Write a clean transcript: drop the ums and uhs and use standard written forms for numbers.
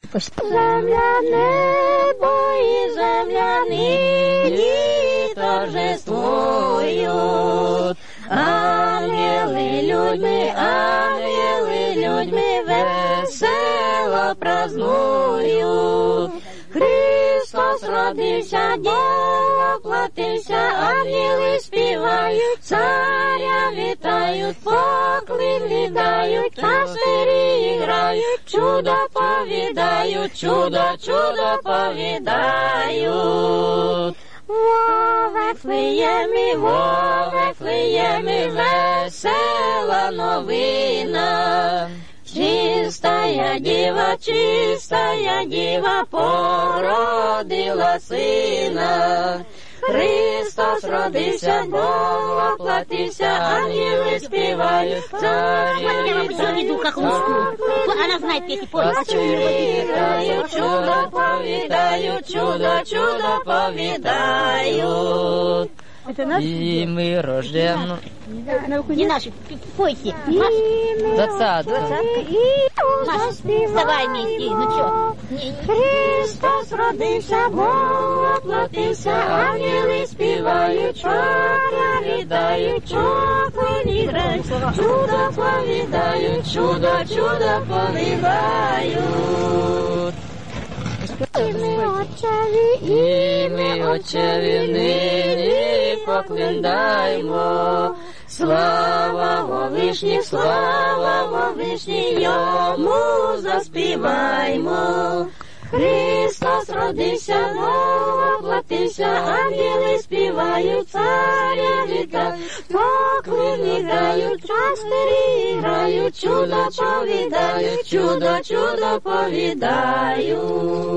Земля, небо і земля нині торжествують. Ангели людьми весело празнують. Христос родився, Діва платився, ангели співають, царя вітають, поклін віддають, пастирі грають, чудо повідають, чудо повідають. Во Вифлеємі весела новина. Чистая діва породила сина. Христос родився, Бог воплотився, ангели співають, царі вітають, она знает эти повідають, чудо повідають, чудо повідають. И мы рождены. Не наши, пойте. 20-ка. Маша, вставай вместе, ну чё? Христос родився, Бог воплотився, ангели співають, царя вітають, поклін грають, чудо повідають, чудо повідають. І ми Отчеві нині поклоняємо. Слава во вишні, йому заспіваймо. Христос родився, Бог воплотився, ангели співають, царя вітають, поклони грають, пастирі грають, чудо повідають, чудо повідають.